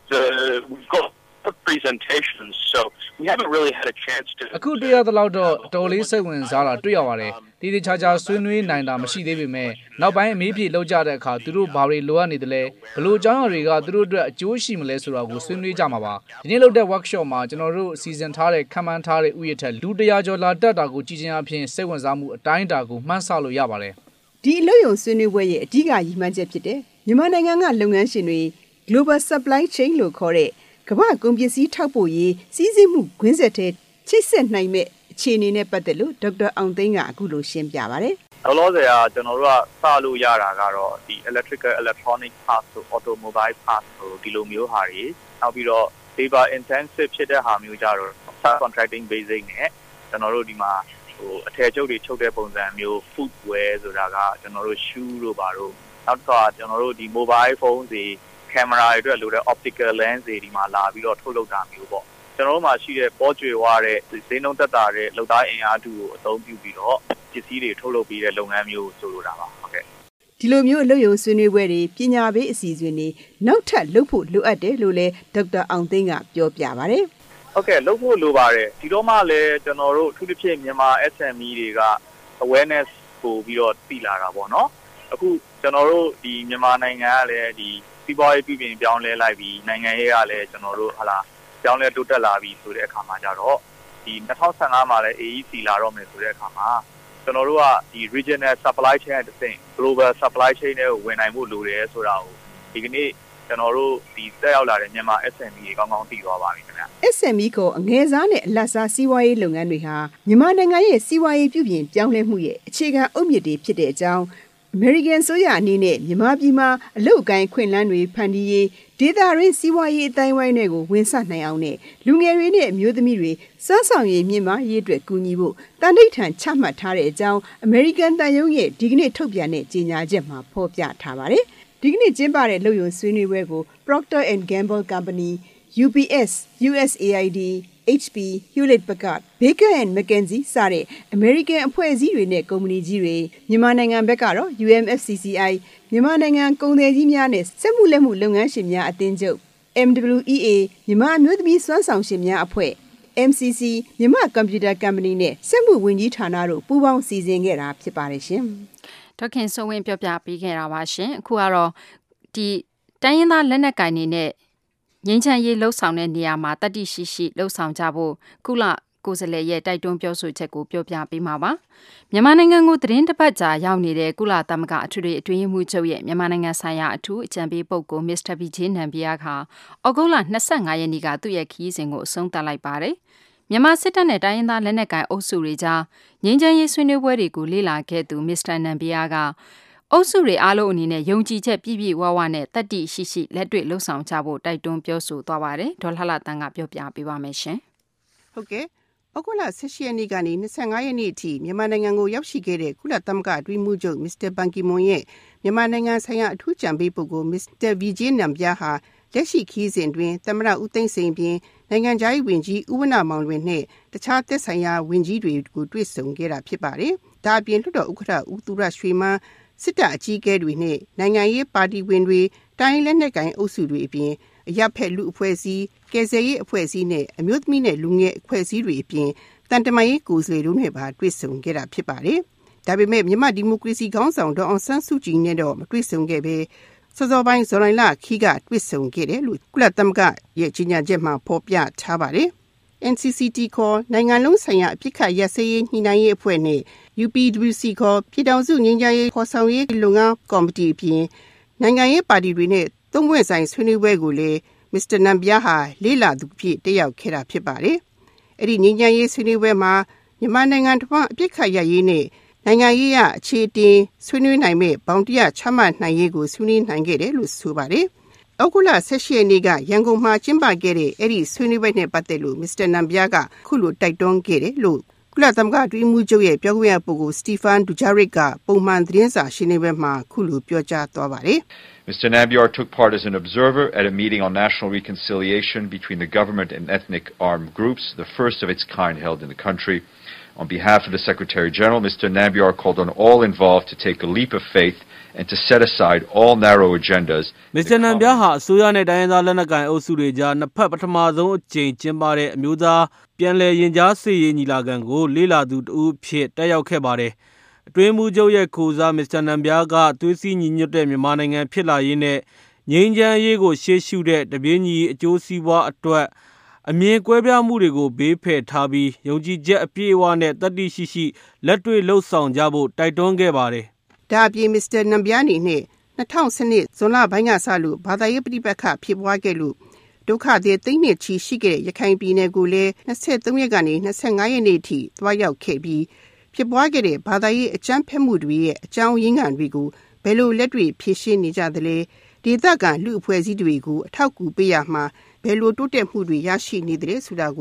We've got presentations, so we haven't really had a chance to. အခုတရားသလောက်တော့တော်လေးစိတ်ဝင်စားတာတွေ့ရပါတယ်။ဒီချာဆွေးနွေးနိုင်တာမရှိသေးပေမဲ့နောက်ပိုင်းအမေးဖြေလောက်ကြတဲ့အခါသူတို့ဘာတွေလိုအပ်နေသလဲဘလို့အကြောင်းအရာတွေကသူတို့အတွက်အကျိုးရှိမလဲဆိုတာကိုဆွေးနွေးကြမှာပါ။ဒီနေ့လုပ်တဲ့ workshop မှာကျွန်တော်တို့စီစဉ်ထားတဲ့ခံမှန်းထားတဲ့ဥယျာဉ်ထက်လူ100ကျော်လာတက်တာကိုကြည်ချင်းအဖြစ်စိတ်ဝင်စားမှုအတိုင်းအတာကိုမှန်းဆလို့ရပါတယ်။ဒီအလုပ်ရုံဆွေးနွေးပွဲရဲ့အဓိကရည်မှန်းချက်ဖြစ်တဲ့မြန်မာနိုင်ငံကလုပ်ငန်းရှင်တွေ Global Supply Chain လို့ခေါ်တဲ့ကမ္ဘာကုန်ပစ္စည်းထောက်ပို့ရေးစီးဆင်းမှုကွင်းဆက်တဲ့ချိတ်ဆက်နိုင်မဲ့အခြေအနေနဲ့ပတ်သက်လို့ဒေါက်တာအောင်သိန်းကအခုလိုရှင်းပြပါတယ်။လောလောဆယ်ကကျွန်တော်တို့ကစလို့ရတာကတော့ဒီ electrical electronic parts ဆို automobile parts ဆိုဒီလိုမျိုးဟာတွေနောက်ပြီးတော့ labor intensive ဖြစ်တဲ့ဟာမျိုးကြတော့ subcontracting basic နဲ့ကျွန်တော်တို့ဒီမှာအထည်ချုပ်တွေချုပ်တဲ့ပုံစံမျိုး footwear ဆိုတာကကျွန်တော်တို့ shoe တို့ပါတော့နောက်တစ်ခါကျွန်တော်တို့ဒီ mobile phone တွေ camera တွေအတွက်လိုတဲ့ optical lens တွေဒီမှာလာပြီးတော့ထုတ်လုပ်တာမျိုးပေါ့ကျွန်တော်တို့မှာရှိတဲ့ပေါ်ကျွေဝါတဲ့ဈေးနှုန်းသက်သာတဲ့လုပ်သားအင်အားစုကိုအသုံးပြုပြီးတော့ပစ္စည်းတွေထုတ်လုပ်ပြီးတဲ့လုပ်ငန်းမျိုးဆိုလိုတာပါဟုတ်ကဲ့ဒီလိုမျိုးအလုပ်ရုံဆွေးနွေးပွဲတွေပညာပေးအစီအစဉ်တွေနောက်ထပ်လုပ်ဖို့လိုအပ်တယ်လို့လည်းဒေါက်တာအောင်သိန်းကပြောပြပါတယ်ဟုတ်ကဲ့လုပ်ဖို့လိုပါတယ်ဒီတော့မှလည်းကျွန်တော်တို့အထူးသဖြင့်မြန်မာ SME တွေက awareness ပို့ပြီးတော့သိလာတာပေါ့နော်အခုကျွန်တော်တို့ဒီမြန်မာနိုင်ငံကလည်းဒီစီးပွားရေးပြည်ပြင်ပြောင်းလဲလိုက်ပြီးနိုင်ငံရေးကလည်းကျွန်တော်တို့ဟလာပြောင်းလဲတိုးတက်လာပြီးဆိုတဲ့အခါမှာကြတော့ဒီ2015မှာလည်း AEC လာတော့မယ်ဆိုတဲ့အခါမှာကျွန်တော်တို့ကဒီ regional supply chain အသင်း global supply chain တွေကိုဝင်နိုင်ဖို့လိုတယ်ဆိုတာကိုဒီကနေ့ကျွန်တော်တို့ဒီတက်ရောက်လာတဲ့မြန်မာ SME တွေကောင်းကောင်းသိသွားပါပြီခင်ဗျ။ SME ကိုအငယ်စားနဲ့အလတ်စားစီးပွားရေးလုပ်ငန်းတွေဟာမြန်မာနိုင်ငံရဲ့စီးပွားရေးပြုပြင်ပြောင်းလဲမှုရဲ့အခြေခံအုတ်မြစ်တွေဖြစ်တဲ့အကြောင်းAmerican ဆိုရအနေနဲ့မြန်မာပြည်မှာအလုပ်အကိုင်းခွင့်လန်းတွေဖန်တီးရေးဒေသရင်းစီးပွားရေးအတိုင်းဝိုင်းတွေကိုဝင်ဆနိုင်အောင်နဲ့လူငယ်တွေနဲ့အမျိုးသမီးတွေစွမ်းဆောင်ရည်မြင့်မားရေးအတွက်ကူညီဖို့တန်ဋိဌာန်ချမှတ်ထားတဲ့အကြောင်း American တန်ယုံရဲ့ဒီကနေ့ထုတ်ပြန်တဲ့ကြေညာချက်မှာဖော်ပြထားပါတယ်။ဒီကနေ့ကျင်းပတဲ့လုပ်ရုံဆွေးနွေးပွဲကို Procter & Gamble Company, UPS, USAID, HP, Hewlett-Packard, Baker & McKenzie စတဲ့ American အဖွဲ့အစည်းတွေနဲ့ကုမ္ပဏီကြီးတွေမြန်မာနိုင်ငံဘက်ကတော့ UMFCCI မြန်မာနိုင်ငံကုန်သည်ကြီးများနဲ့စက်မှုလက်မှုလုပ်ငန်းရှင်များအသင်းချုပ် MWEA မြန်မာအမျိုးသမီးစွမ်းဆောင်ရှင်များအဖွဲ့ MCC မြန်မာကွန်ပျူတာကုမ္ပဏီနဲ့စက်မှုဝန်ကြီးဌာနတို့ပူးပေါင်းစီစဉ်ခဲ့တာဖြစ်ပါတယ်ရှင်။ဒေါခင်စိုးဝင်းပြောပြပေးခဲ့တာပါရှင်။အခုကတော့ဒီတိုင်းရင်းသားလက်နက်ကိုင်တွေနဲ့ငင်းချမ်းရေးလှုပ်ဆောင်တဲ့နေရာမှာတတိရှိရှိလှုပ်ဆောင်ကြဖို့ကုလကိုယ်စားလှယ်ရဲ့တိုက်တွန်းပြောဆိုချက်ကိုပြောပြပေးမှာပါမြန်မာနိုင်ငံကိုသတင်းတစ်ပတ်ကြာရောက်နေတဲ့ကုလသမဂ္ဂအထွေထွေအတွင်းရေးမှူးချုပ်ရဲ့မြန်မာနိုင်ငံဆိုင်ရာအထူးအကြံပေးပုဂ္ဂိုလ်မစ္စတာဗီဂျေးနံပြားခါဩဂုတ်လ25ရက်နေ့ကသူ့ရဲ့ခရီးစဉ်ကိုအဆုံးသတ်လိုက်ပါတယ်မြန်မာစစ်တပ်နဲ့တိုင်းရင်းသားလက်နက်ကိုင်အုပ်စုတွေကြားငြိမ်းချမ်းရေးဆွေးနွေးပွဲတွေကိုလေ့လာခဲ့သူမစ္စတာနံပြားကအုပ်စုတွေအားလုံးအနေနဲ့ယုံကြည်ချက်ပြည့်ပြည့်ဝဝနဲ့တတ်တိရှိရှိလက်တွေ့လှုပ်ဆောင်ကြဖို့တိုက်တွန်းပြောဆိုသွားပါတယ်ဒေါ်လှလှတန်းကပြောပြပေးပါမယ်ရှင်ဟုတ်ကဲ့ဩဂုတ်လ18ရက်နေ့ကနေ25ရက်နေ့အထိမြန်မာနိုင်ငံကိုရောက်ရှိခဲ့တဲ့ကုလသမဂ္ဂအတွင်းမှုချုပ်မစ္စတာဘန်ကီမွန်ရဲ့မြန်မာနိုင်ငံဆိုင်ရာအထူးကြံပေးပုဂ္ဂိုလ်မစ္စတာဗီဂျေးနံပြားဟာလက်ရှိခီးစဉ်တွင်သမ္မတဦးသိန်းစိန်ပြင်နိုင်ငံခြားရေးဝန်ကြီးဦးဝဏ္ဏမောင်လွင်နဲ့တခြားသက်ဆိုင်ရာဝန်ကြီးတွေကိုတွေ့ဆုံခဲ့တာဖြစ်ပါတယ်ဒါအပြင်လွှတ်တော်ဥက္ကဋ္ဌဦးသူရရွှေမန်းစစ်တပ်အကြီးအကဲတွေနဲ့နိုင်ငံရေးပါတီဝင်တွေတိုင်းလက်နက်ကိုင်အုပ်စုတွေအပြင်အရပ်ဖက်လူအဖွဲ့အစည်းကယ်ဆယ်ရေးအဖွဲ့အစည်းနဲ့အမျိုးသမီးနဲ့လူငယ်အဖွဲ့အစည်းတွေအပြင်တန်တမာရေးကိုယ်စားလှယ်တို့နဲ့ပါတွေ့ဆုံခဲ့တာဖြစ်ပါတယ်။ဒါပေမဲ့မြန်မာဒီမိုကရေစီခေါင်းဆောင်ဒေါ်အောင်ဆန်းစုကြည်နဲ့တော့မတွေ့ဆုံခဲ့ပဲစောစောပိုင်းဇော်ရိုင်လခီးကတွေ့ဆုံခဲ့တယ်လို့ကုလသမဂ္ဂရဲ့ကြီးညာချက်မှာဖော်ပြထားပါတယ်။ NCCT ခေါ်နိုင်ငံလုံးဆိုင်ရာအပြစ်ခတ်ရပ်စဲရေးညှိနှိုင်းရေးအဖွဲ့နဲ့ UPWC ခေါ်ပြည်ထောင်စုငြိမ်းချမ်းရေးဖော်ဆောင်ရေးလုပ်ငန်းကော်မတီအပြင်နိုင်ငံရေးပါတီတွေနဲ့သုံးပွင့်ဆိုင်ဆွေးနွေးပွဲကိုလည်းမစ္စတာနံပြားဟာလေးလာသူဖြစ်တက်ရောက်ခဲ့တာဖြစ်ပါတယ်။အဲ့ဒီငြိမ်းချမ်းရေးဆွေးနွေးပွဲမှာမြန်မာနိုင်ငံတစ်ပတ်အပြစ်ခတ်ရပ်ရေးနဲ့နိုင်ငံရေးအအခြေတင်ဆွေးနွေးနိုင်မဲ့ဘောင်တရားချမှတ်နိုင်ရေးကိုဆွေးနွေးနိုင်ခဲ့တယ်လို့ဆိုပါတယ်။ဩဂုတ်လ18ရက်နေ့ကရန်ကုန်မှာကျင်းပခဲ့တဲ့အဲ့ဒီဆွေးနွေးပွဲနဲ့ပတ်သက်လို့မစ္စတာနံပြားကခုလိုတိုက်တွန်းခဲ့တယ်လို့ကုလသမဂ္ဂအတွင်းမှုချုပ်ရဲ့ပြောခွင့်ရပုဂ္ဂိုလ်စတီဖန်ဒူဂျာရစ်ကပုံမှန်သတင်းစာရှင်းလင်းပွဲမှာခုလိုပြောကြားသွားပါတယ်။ Mr. Nambiar took part as an observer at a meeting on national reconciliation between the government and ethnic armed groups, the first of its kind held in the country. On behalf of the Secretary General, Mr. Nambiar called on all involved to take a leap of faith and to set aside all narrow agendas. Mr. Nambiar ဟာအစိုးရနဲ့တိုင်းရင်းသားလက်နက်ကိုင်အုပ်စုတွေကြားနှစ်ဖက်ပထမဆုံးအကြိမ်ကျင်းပတဲ့အမျိုးသားပြန်လည်ရင်ကြားစေ့ရေးညီလာခံကိုလေ့လာသူတဦးဖြစ်တက်ရောက်ခဲ့ပါတယ်။အတွင်းမှုချုပ်ရဲ့ခိုစား Mr. Nambiar ကသွေးစည်းညီညွတ်တဲ့မြန်မာနိုင်ငံဖြစ်လာရေးနဲ့ငြိမ်းချမ်းရေးကိုရှေ့ရှုတဲ့တပြေးညီအကျိုးစီးပွားအတွက်အမြင်ကွဲပြားမှုတွေကိုဘေးဖယ်ထားပြီးယုံကြည်ချက်အပြည့်အဝနဲ့တတ်သိရှိရှိလက်တွေ့လှုပ်ဆောင်ကြဖို့တိုက်တွန်းခဲ့ပါတယ်။ဒါအပြင်မစ္စတာနံပြားနေနဲ့2012ဇွန်လပိုင်းကစလို့ဘာသာရေးပဋိပက္ခဖြစ်ပွားခဲ့လို့ဒုက္ခသည်သိန်းနဲ့ချီရှိခဲ့တဲ့ရခိုင်ပြည်နယ်ကိုလည်း23ရက်ကနေ25ရက်နေ့အထိသွားရောက်ခဲ့ပြီးဖြစ်ပွားခဲ့တဲ့ဘာသာရေးအကြမ်းဖက်မှုတွေရဲ့အကြောင်းရင်းခံတွေကိုဘယ်လိုလက်တွေ့ဖြေရှင်းနေကြသလဲဒေသခံလူအဖွဲ့အစည်းတွေကိုအထောက်အကူပေးရမှာဘယ်လိုတိုးတက်မှုတွေရရှိနေတယ်ဆိုတာကို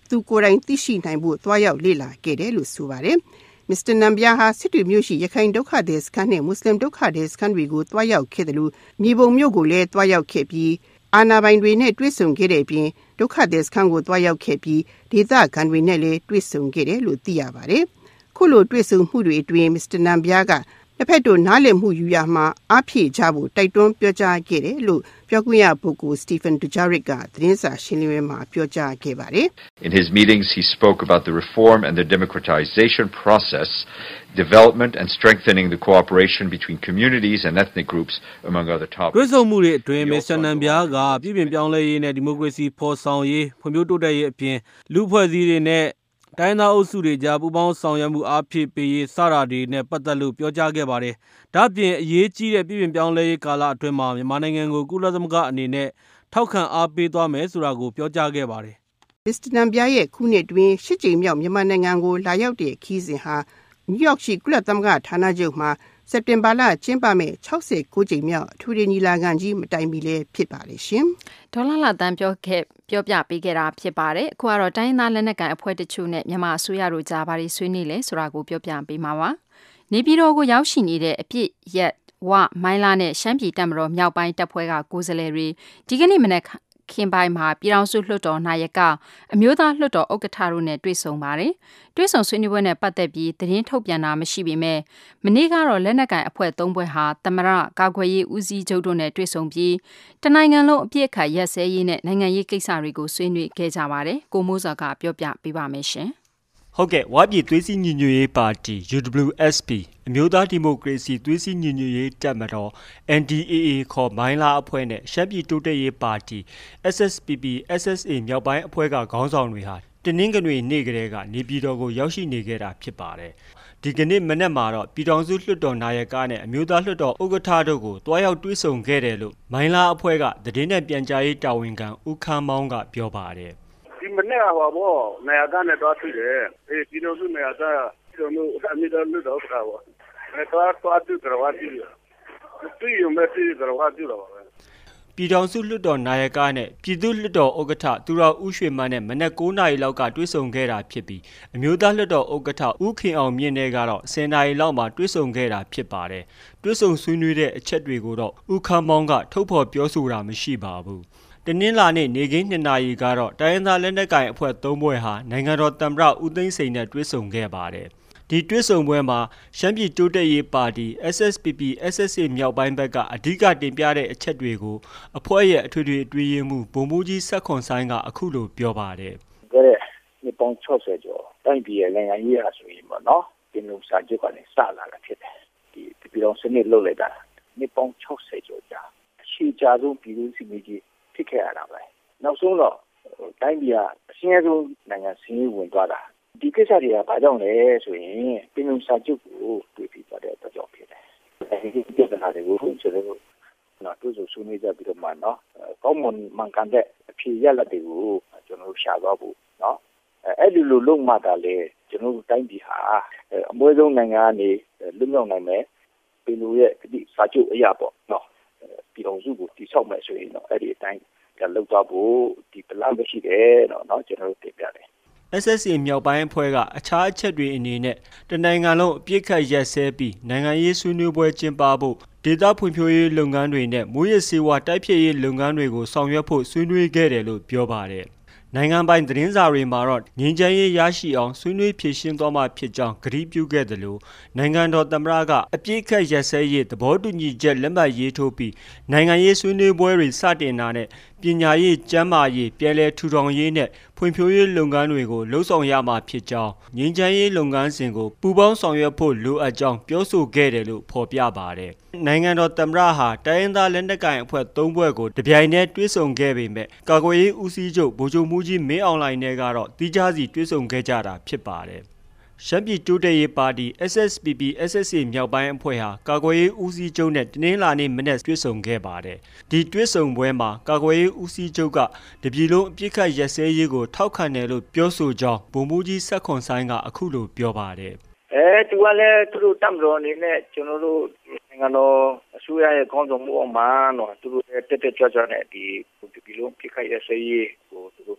သူကိုယ်တိုင်သိရှိနိုင်ဖို့သွားရောက်လေ့လာခဲ့တယ်လို့ဆိုပါတယ်။ Mr. Nambia ဟာစစ်တွေမြို့ရှိရခိုင်ဒုက္ခသည်စခန်းနဲ့မွတ်စလင်ဒုက္ခသည်စခန်းတွေကိုသွားရောက်ခဲ့တယ်လို့မြေပုံမြို့ကိုလည်းသွားရောက်ခဲ့ပြီးအာဏာပိုင်တွေနဲ့တွေ့ဆုံခဲ့တဲ့အပြင်ဒုက္ခသည်စခန်းကိုသွားရောက်ခဲ့ပြီးဒေသခံတွေနဲ့လည်းတွေ့ဆုံခဲ့တယ်လို့သိရပါတယ်။ခုလိုတွေ့ဆုံမှုတွေအတွင်း Mr. Nambia ကတစ်ဖက်တို့နားလည်မှုယူရမှာအားဖြည့်ကြဖို့တိုက်တွန်းပြောကြားခဲ့တယ်လို့ပြောခွင့်ရပုဂ္ဂိုလ် Stephen Dujarric ကသတင်းစာရှင်းလင်းပွဲမှာပြောကြားခဲ့ပါတယ်။ In his meetings, he spoke about the reform and the democratization process, development and strengthening the cooperation between communities and ethnic groups, among other topics. တွေ့ဆုံမှုတွေအတွင်း Mr. Nambia ကပြည်ပြင်ပြောင်းလဲရေးနဲ့ဒီမိုကရေစီဖော်ဆောင်ရေးဖွံ့ဖြိုးတိုးတက်ရေးအပြင်လူဖွဲ့စည်းတွေနဲ့တိုင်းသားအုပ်စုတွေကြားပူးပေါင်းဆောင်ရွက်မှုအားဖြည့်ပေးရေးစတာတွေနဲ့ပတ်သက်လို့ပြောကြားခဲ့ပါတယ်။ဒါ့အပြင်အရေးကြီးတဲ့ပြည်ပြင်ပြောင်းလဲရေးကာလအတွင်းမှာမြန်မာနိုင်ငံကိုကုလသမဂ္ဂအနေနဲ့ထောက်ခံအားပေးသွားမယ်ဆိုတာကိုပြောကြားခဲ့ပါတယ်။ Mr. Nambia ရဲ့ခုနှစ်တွင်၈ကြိမ်မြောက်မြန်မာနိုင်ငံကိုလာရောက်တဲ့ခီးစဉ်ဟာနယူးယောက်ရှိကုလသမဂ္ဂဌာနချုပ်မှာစက်တင်ဘာလကျင်းပမဲ့69ကြိမ်မြောက်အထွေထွေညီလာခံကြီးမတိုင်မီလည်းဖြစ်ပါလေရှင်။ဒေါ်လာလာတန်းပြောပြပေးခဲ့တာဖြစ်ပါတယ်။အခုကတော့တိုင်းသားလက်နက်ကိုင်အဖွဲ့တချို့နဲ့မြန်မာအစိုးရတို့ကြားဘာတွေဆွေးနွေးလဲဆိုတာကိုပြောပြပေးမှာပါ။နေပြည်တော်ကိုရောက်ရှိနေတဲ့အပြစ်ရက်ဝမိုင်းလာနဲ့ရှမ်းပြည်တပ်မတော်မြောက်ပိုင်းတပ်ဖွဲ့ကကိုယ်စားလှယ်တွေဒီကနေ့မနက်ခင်ပိုင်းမှာပြည်ထောင်စုလွှတ်တော်နာယကအမျိုးသားလွှတ်တော်ဥက္ကဋ္ဌတို့နဲ့တွေ့ဆုံပါတယ်။တွေ့ဆုံဆွေးနွေးပွဲနဲ့ပတ်သက်ပြီးသတင်းထုတ်ပြန်တာမရှိပေမဲ့မနေ့ကတော့လက်နက်ကိုင်အဖွဲ့၃ဘွဲ့ဟာသမရကာကွယ်ရေးဦးစီးချုပ်တို့နဲ့တွေ့ဆုံပြီးတနိုင်ငံလုံးအပြစ်အခတ်ရက်စဲရေးနဲ့နိုင်ငံရေးကိစ္စတွေကိုဆွေးနွေးခဲ့ကြပါတယ်။ကိုမိုးစောကပြောပြပေးပါမယ်ရှင်။ဟုတ်ကဲ့ဝါပြည်သွေးစည်းညီညွတ်ရေးပါတီ UWSP အမျိုးသားဒီမိုကရေစီသွေးစည်းညီညွတ်ရေးတပ်မတော် NDAA ခေါ်မိုင်းလာအဖွဲ့နဲ့ရှမ်းပြည်တိုးတက်ရေးပါတီ SSPP SSA မြောက်ပိုင်းအဖွဲ့ကခေါင်းဆောင်တွေဟာတနင်္ဂနွေနေ့ကလေးကနေပြည်တော်ကိုရောက်ရှိနေခဲ့တာဖြစ်ပါတယ်။ဒီကနေ့မနက်မှာတော့ပြည်ထောင်စုလွှတ်တော်နာယကနဲ့အမျိုးသားလွှတ်တော်ဥက္ကဋ္ဌတို့ကိုတွားရောက်တွေ့ဆုံခဲ့တယ်လို့မိုင်းလာအဖွဲ့ကသတင်းနဲ့ပြန်ကြားရေးတာဝန်ခံဦးခမ်းမောင်းကပြောပါတယ်။ဒီမနေ့ကဘောနေရာကနေတော့တွေ့တယ်ဒီလိုဆိုနေရာကကျွန်တော်အမြဲတမ်းလို့တော့ပါဘောတော့တူကြွားကြည့်တွေ့ရမယ်တွေ့ကြွားကြည့်တော့ပါပြည်ထောင်စုလွှတ်တော်နာယကနဲ့ပြည်သူ့လွှတ်တော်ဥက္ကဋ္ဌသူတော်ဦးရွှေမန်းနဲ့မနက်9:00 နာရီလောက်ကတွေ့ဆုံခဲ့တာဖြစ်ပြီးအမျိုးသားလွှတ်တော်ဥက္ကဋ္ဌဦးခင်အောင်မြင့်နဲ့ကတော့10:00 နာရီလောက်မှာတွေ့ဆုံခဲ့တာဖြစ်ပါတယ်။တွေ့ဆုံဆွေးနွေးတဲ့အချက်တွေကိုတော့ဦးခမ်းမောင်းကထုတ်ဖော်ပြောဆိုတာမရှိပါဘူး။တနင်္လာနေ့နေခင်း2 နာရီကတော့တိုင်းရင်းသားလက်နက်ကိုင်အဖွဲ့3ဘွဲ့ဟာနိုင်ငံတော်သမ္မတဦးသိန်းစိန်နဲ့တွေ့ဆုံခဲ့ပါတယ်။ဒီတွေ့ဆုံပွဲမှာရှမ်းပြည်တိုးတက်ရေးပါတီ SSPP SSA မြောက်ပိုင်းဘက်ကအဓိကတင်ပြတဲ့အချက်တွေကိုအဖွဲ့ရဲ့အထွေထွေအတွင်းရေးမှူးဗိုလ်မှူးကြီးစက်ခွန်ဆိုင်ကအခုလိုပြောပါတယ်။ဒီနှစ်ပေါင်း60ကျော်တိုင်းပြည်ရဲ့နိုင်ငံရေးအဆိုရင်ပေါ့နော်ဒီလိုစာချုပ်ကနေစလာတာဖြစ်တယ်။ဒီပြည်တော်စနစ်လုပ်လိုက်တာနှစ်ပေါင်း60ကျော်ကြာအရှိကြဆုံးပြည်သူစစ်မြေကြီးဖြစ်ခဲ့ရတာပဲ။နောက်ဆုံးတော့တိုင်းပြည်ကအရှင်းအဆုံးနိုင်ငံစင်းဝင်သွားတာဒီကိစ္စတွေကဘာကြောင့်လဲဆိုရင်ပြည်သူစာချုပ်ကိုတွေ့ပြီးသွားတဲ့အတွက်ကြောင့်ဖြစ်တယ်။အဲဒီပြဿနာတွေကိုကျွန်တော်တို့တွေ့ဆုံဆွေးနွေးကြပြီးတော့မှနော်ကောင်းမွန်မှန်ကန်တဲ့အဖြေရလဒ်တွေကိုကျွန်တော်တို့ရှာသွားဖို့နော်အဲ့ဒီလိုလုပ်မှသာလေကျွန်တော်တို့တိုင်းပြည်ဟာအမွေဆုံးနိုင်ငံကနေလွတ်မြောက်နိုင်မယ်ပြည်သူရဲ့ဒီစာချုပ်အရာပေါ့နော်ပြည်တော်စုကိုတည်ဆောက်မယ်ဆိုရင်တော့အဲ့ဒီအတိုင်းလောက်သွားဖို့ဒီပလန်ပဲရှိတယ်နော်ကျွန်တော်တို့တင်ပြတယ် SSA မြောက်ပိုင်းအဖွဲ့ကအခြားအချက်တွေအနေနဲ့တနိုင်ငံလုံးအပြစ်ခတ်ရက်စဲပြီးနိုင်ငံရေးဆွေးနွေးပွဲကျင်းပဖို့ဒေသဖွံ့ဖြိုးရေးလုပ်ငန်းတွေနဲ့မူရစ်စေဝါတိုက်ဖျက်ရေးလုပ်ငန်းတွေကိုဆောင်ရွက်ဖို့ဆွေးနွေးခဲ့တယ်လို့ပြောပါတယ်။နိုင်ငံပိုင်သတင်းစာတွေမှာတော့ငြိမ်းချမ်းရေးရရှိအောင်ဆွေးနွေးဖြေရှင်းသွားမှာဖြစ်ကြောင်းကတိပြုခဲ့တယ်လို့နိုင်ငံတော်သမ္မတကအပြစ်ခတ်ရက်စဲရေးသဘောတူညီချက်လက်မှတ်ရေးထိုးပြီးနိုင်ငံရေးဆွေးနွေးပွဲတွေစတင်တာနဲ့ပညာရေးကျန်းမာရေးပြည်လဲထူထောင်ရေးနဲ့ဖွံ့ဖြိုးရေးလုပ်ငန်းတွေကိုလှုပ်ဆောင်ရမှာဖြစ်ကြောင်းငြိမ်းချမ်းရေးလုပ်ငန်းစဉ်ကိုပူးပေါင်းဆောင်ရွက်ဖို့လိုအပ်ကြောင်းပြောဆိုခဲ့တယ်လို့ဖော်ပြပါတယ်။နိုင်ငံတော်သမ္မတဟာတိုင်းရင်းသားလက်နက်ကိုင်အဖွဲ့3ဘွဲ့ကိုတပြိုင်တည်းတွေ့ဆုံခဲ့ပေမဲ့ကာကွယ်ရေးဦးစီးချုပ်ဗိုလ်ချုပ်မှူးကြီးမင်းအောင်လှိုင်နဲ့ကတော့တီးခြားစီတွေ့ဆုံခဲ့ကြတာဖြစ်ပါတယ်။ရှမ်းပြည်တိုးတက်ရေးပါတီ SSPP SSA မြောက်ပိုင်းအဖွဲ့ဟာကာကွယ်ရေးဦးစီးချုပ်နဲ့တနင်္လာနေ့မနက်တွေ့ဆုံခဲ့ပါတယ်။ဒီတွေ့ဆုံပွဲမှာကာကွယ်ရေးဦးစီးချုပ်ကတပြည်လုံးအပြစ်ခတ်ရက်စဲရေးကိုထောက်ခံတယ်လို့ပြောဆိုကြောင်းဗိုလ်မှူးကြီးစက်ခွန်ဆိုင်ကအခုလိုပြောပါတယ်။သူကလည်းသူတို့တပ်မတော်အနေနဲ့ကျွန်တော်တို့နိုင်ငံတော်အစိုးရရဲ့ခေါင်းဆောင်မှုအောက်မှာတော့သူတို့တက်တက်ကြွကြွနဲ့ဒီပြည်လုံးပြစ်ခတ်ရစရေးကိုသူတို့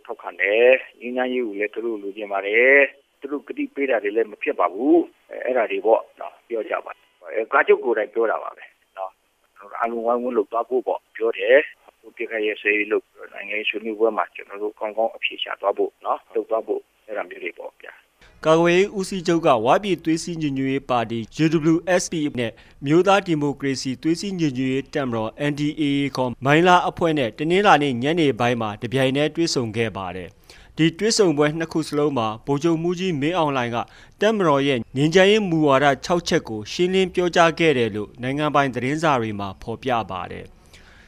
ထောက်ခံတယ်ငင်းငန်းရေးကိုလည်းသူတို့လူချင်းပါတယ်သူတို့ကတိပေးတာတွေလည်းမဖြစ်ပါဘူးအဲ့ဒါတွေပေါ့နော်ပြောကြပါကာချုပ်ကိုယ်တိုင်ပြောတာပါပဲနော်အလုံးဝိုင်းဝန်းလို့သွားဖို့ပေါ့ပြောတယ်ဟိုပြခရဲ့ဆေးလို့နိုင်ငံရေးဆွေးနွေးပွဲမှာကျွန်တော်တို့ကောင်းကောင်းအဖြေရှာသွားဖို့နော်လုပ်သွားဖို့အဲ့ဒါမျိုးတွေပေါ့ဗျာကာကွယ်ရေးဦးစီးချုပ်ကဝါပြည်သွေးစည်းညီညွတ်ရေးပါတီ UWSP နဲ့မြို့သားဒီမိုကရေစီသွေးစည်းညီညွတ်ရေးတပ်မတော် NDAA ခေါ်မိုင်းလာအဖွဲ့နဲ့တနင်္လာနေ့ညနေပိုင်းမှာတပြိုင်တည်းတွေ့ဆုံခဲ့ပါတယ်။ဒီတွေ့ဆုံပွဲနှစ်ခုစလုံးမှာဗိုလ်ချုပ်မှူးကြီးမင်းအောင်လှိုင်ကတပ်မတော်ရဲ့ငြိမ်းချမ်းရေးမူဝါဒ6ချက်ကိုရှင်းလင်းပြောကြားခဲ့တယ်လို့နိုင်ငံပိုင်သတင်းစာတွေမှာဖော်ပြပါတယ်။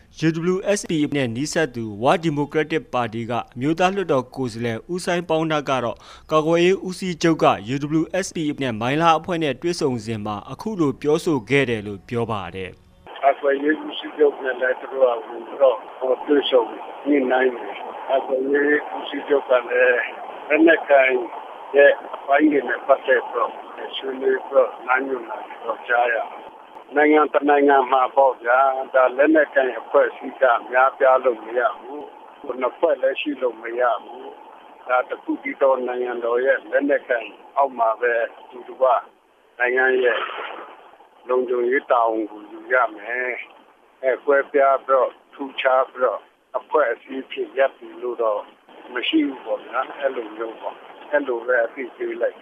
UWSP နဲ့နီးစပ်သူဝါဒီမိုကရက်တစ်ပါတီကအမျိုးသားလွှတ်တော်ကိုယ်စားလှယ်ဦးဆိုင်ပေါင်းနာကတော့ကာကွယ်ရေးဦးစီးချုပ်က UWSP နဲ့မိုင်းလာအဖွဲ့နဲ့တွေ့ဆုံစဉ်မှာအခုလိုပြောဆိုခဲ့တယ်လို့ပြောပါတယ်။ကာကွယ်ရေးဦးစီးချုပ်နဲ့လည်းသူတို့ကဝင်တော့တွေ့ဆုံညှိနှိုင်းတယ်။ကာကွယ်ရေးဦးစီးချုပ်ကလည်းလက်နက်ကိုင်ရဲ့ဘိုင်းတွေနဲ့ပတ်သက်တော့ဆွေးနွေးတော့နိုင်ယူလာတော့ကြားရနိုင်ငံတနိုင်ငံမှာပေါ့ဗျာဒါလက်နက်ကိုင်အဖွဲ့အစည်းကများပြားလို့မရဘူးဘယ်နှဖွဲ့လဲရှိလို့မရဘူးဒါတခုတည်းသောနိုင်ငံတော်ရဲ့လက်နက်ကိုင်အောက်မှာပဲသူတို့ကနိုင်ငံရဲ့လုံခြုံရေးတာဝန်ကိုယူရမယ်ကွဲပြားတော့ထူခြားတော့အဖွဲ့အစည်းဖြစ်ရပ်ပြီးလို့တော့မရှိဘူးပေါ့ဗျာအဲ့လိုမျိုးပေါ့အဲ့လိုပဲအဖြစ်ပြေးလိုက်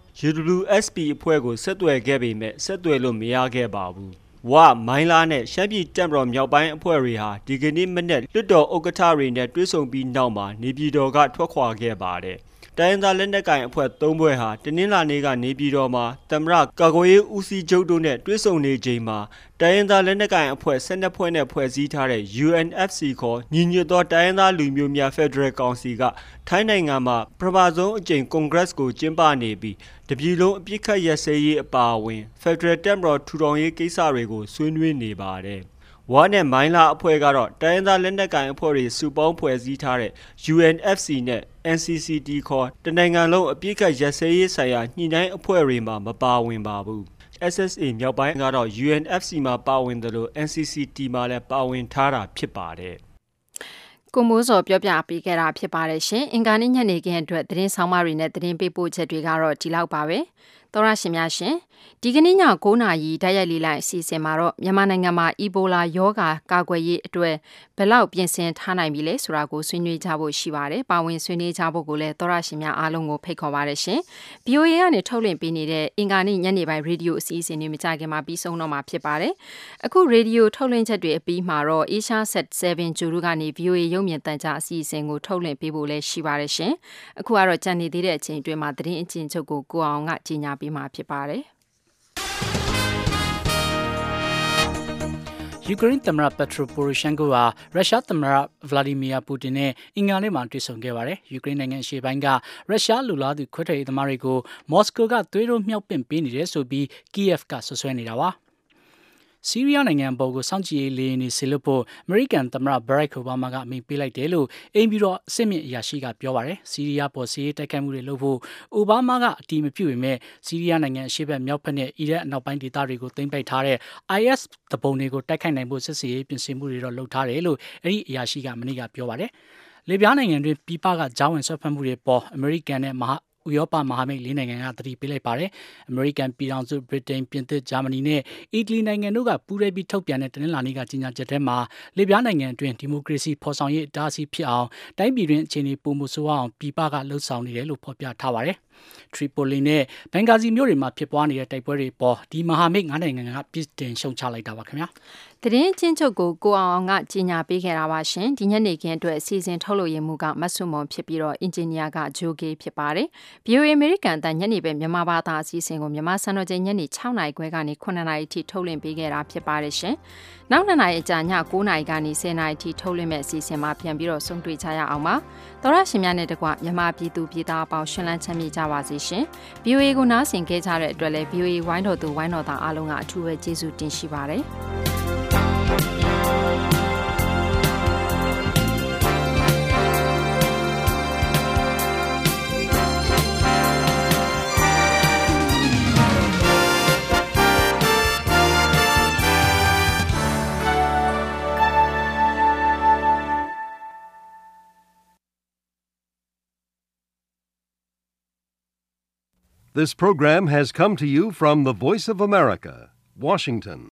UWSP အဖွဲ့ကိုဆက်သွယ်ခဲ့ပေမဲ့ဆက်သွယ်လို့မရခဲ့ပါဘူး။ဝမိုင်းလာနဲ့ရှမ်းပြည်တပ်မတော်မြောက်ပိုင်းအဖွဲ့တွေဟာဒီကနေ့မနေ့လွှတ်တော်ဥက္ကဋ္ဌတွေနဲ့တွေ့ဆုံပြီးနောက်မှာနေပြည်တော်ကထွက်ခွာခဲ့ပါတယ်။တိုင်းရင်းသားလက်နက်ကိုင်အဖွဲ့၃ဘွဲ့ဟာတနင်္လာနေ့ကနေပြည်တော်မှာသမရကာကွယ်ရေးဦးစီးချုပ်တို့နဲ့တွေ့ဆုံနေချိန်မှာတိုင်းရင်းသားလက်နက်ကိုင်အဖွဲ့12ဖွဲ့နဲ့ဖွဲ့စည်းထားတဲ့ UNFC ခေါ်ညီညွတ်သောတိုင်းရင်းသားလူမျိုးများဖက်ဒရယ်ကောင်စီကထိုင်းနိုင်ငံမှာပထမဆုံးအကြိမ်ကွန်ဂရက်ကိုကျင်းပနေပြီးတပြည်လုံးအပြစ်ခတ်ရစဲရေးအပါအဝင်ဖက်ဒရယ်တပ်မတော်ထူထောင်ရေးကိစ္စတွေကိုဆွေးနွေးနေပါတယ်။ဝါနဲ့မိုင်းလာအဖွဲ့ကတော့တိုင်းရင်းသားလက်နက်ကိုင်အဖွဲ့တွေစုပေါင်းဖွဲ့စည်းထားတဲ့ UNFC နဲ့ NCCT ခေါ်တနိုင်ငံလုံးအပြစ်ခတ်ရစဲရေးဆိုင်ရာညှိနှိုင်းအဖွဲ့တွေမှာမပါဝင်ပါဘူး။ SSA မြောက်ပိုင်းကတော့ UNFC မှာပါဝင်တယ်လို့ NCCT မှာလည်းပါဝင်ထားတာဖြစ်ပါတယ်။ကိုမိုးစောပြောပြပေးခဲ့တာဖြစ်ပါတယ်ရှင်။အင်္ဂါနေ့ညနေခင်းအတွက်သတင်းဆောင်မတွေနဲ့သတင်းပေးပို့ချက်တွေကတော့ဒီလောက်ပါပဲ။သောရရှင်များရှင်ဒီကနေ့ည9:00နာရီတိုက်ရိုက်လေးလိုက်အစီအစဉ်မှာတော့မြန်မာနိုင်ငံမှာအီဘိုလာရောဂါကာကွယ်ရေးအတွက်ဘယ်လောက်ပြင်ဆင်ထားနိုင်ပြီလဲဆိုတာကိုဆွေးနွေးကြဖို့ရှိပါတယ်။ပါဝင်ဆွေးနွေးကြဖို့ကိုလည်းသောရရှင်များအားလုံးကိုဖိတ်ခေါ်ပါတယ်ရှင်။ VOA ကနေထုတ်လွှင့်ပေးနေတဲ့အင်္ဂါနေ့ညနေပိုင်းရေဒီယိုအစီအစဉ်တွေမကြခင်မှာပြီးဆုံးတော့မှာဖြစ်ပါတယ်။အခုရေဒီယိုထုတ်လွှင့်ချက်တွေအပြီးမှာတော့ Asia Set 7 ဂျူရူကနေ VOA ရုပ်မြင်သံကြားအစီအစဉ်ကိုထုတ်လွှင့်ပေးဖို့လည်းရှိပါတယ်ရှင်။အခုကတော့ကြံနေသေးတဲ့အချိန်အတွင်းမှာသတင်းအကျဉ်းချုပ်ကိုကိုအောင်ကကြီးညာပေးမှာဖြစ်ပါတယ်။ယူကရိန်းသမ္မတပက်ထရိုပိုရိုရှန်ကိုဟာရုရှားသမ္မတဗလာဒီမီယာပူတင်နဲ့အင်္ဂါနေ့မှာတွေ့ဆုံခဲ့ပါတယ်။ယူကရိန်းနိုင်ငံအရှေ့ပိုင်းကရုရှားလူလားသူခွဲထွက်ရေးသမားတွေကိုမော်စကိုကသွေးထိုးမြှောက်ပင့်ပေးနေတယ်ဆိုပြီးကီယက်ကဆွဆွဲနေတာပါ။ဆီးရီးယားနိုင်ငံပေါ်ကိုစောင့်ကြည့်ရေးလေယာဉ်တွေဆေလွတ်ဖို့အမေရိကန်သမ္မတဘရက်အိုဘားမားကအမိန့်ပေးလိုက်တယ်လို့အိမ်ဖြူတော်အဆင့်မြင့်အရာရှိကပြောပါတယ်။ဆီးရီးယားပေါ်စစ်ရေးတိုက်ခိုက်မှုတွေလုပ်ဖို့အိုဘားမားကအတည်မပြုပေမဲ့ဆီးရီးယားနိုင်ငံအရှေ့ဘက်မြောက်ဘက်နဲ့အီရတ်အနောက်ပိုင်းဒေသတွေကိုသိမ်းပိုက်ထားတဲ့ IS တပုံတွေကိုတိုက်ခိုက်နိုင်ဖို့စစ်ရေးပြင်ဆင်မှုတွေတော့လုပ်ထားတယ်လို့အဲ့ဒီအရာရှိကမနေ့ကပြောပါတယ်။လေပြားနိုင်ငံတွင်ပြည်ပကဂျောင်းဝင်ဆွဲဖက်မှုတွေပေါ်အမေရိကန်နဲ့ဥရောပမဟာမိတ်၄နိုင်ငံကသတိပေးလိုက်ပါတယ်။အမေရိကန်ပြည်ထောင်စုဗြိတိန်ပြင်သစ်ဂျာမနီနဲ့အီတလီနိုင်ငံတို့ကပူးတွဲပြီးထုတ်ပြန်တဲ့တနင်္လာနေ့ကကြေညာချက်ထဲမှာလေပြားနိုင်ငံအတွင်းဒီမိုကရေစီဖော်ဆောင်ရေးအတားအဆီးဖြစ်အောင်တိုင်းပြည်တွင်းအခြေအနေပုံမှုဆိုးအောင်ပြည်ပကလှုံ့ဆော်နေတယ်လို့ဖော်ပြထားပါတယ်။ထရီပိုလီနဲ့ဘန်ဂါဇီမြို့တွေမှာဖြစ်ပွားနေတဲ့တိုက်ပွဲတွေပေါ်ဒီမဟာမိတ်၅နိုင်ငံကပြစ်တင်ရှုံချလိုက်တာပါခင်ဗျာ။သတင်းချင်းချုပ်ကိုကိုအောင်ကကြီးညာပေးခဲ့တာပါရှင်။ဒီညနေခင်းအတွက်အစီအစဉ်ထုတ်လို့ရမှုကမတ်ဆုမွန်ဖြစ်ပြီးတော့အင်ဂျင်နီယာကဂျိုဂေးဖြစ်ပါတယ်။ VOA အမေရိကန်အသံညနေပဲမြန်မာဘာသာအစီအစဉ်ကိုမြန်မာစံတော်ချိန်ညနေ6:00နာရီခွဲကနေ9:00နာရီထိထုတ်လွှင့်ပေးခဲ့တာဖြစ်ပါတယ်ရှင်။နောက်2နာရီအကြာည9:00နာရီကနေ10:00နာရီထိထုတ်လွှင့်မဲ့အစီအစဉ်မှာပြန်ပြီးတော့ဆုံတွေ့ကြရအောင်ပါ။သောရရှင်များနဲ့တကွမြန်မာပြည်သူပြည်သားအပေါင်းရှင်လန်းချမ်းမြေ့ကြပါစေရှင်။ VOA ကိုနားဆင်ခဲ့ကြတဲ့အတွက်လည်း VOA ဝိုင်းတော်သူဝိုင်းတော်သားအားလုံးကအထူးပဲကျေးဇူးတင်ရှိပါတယ်။ This program has come to you from the Voice of America, Washington.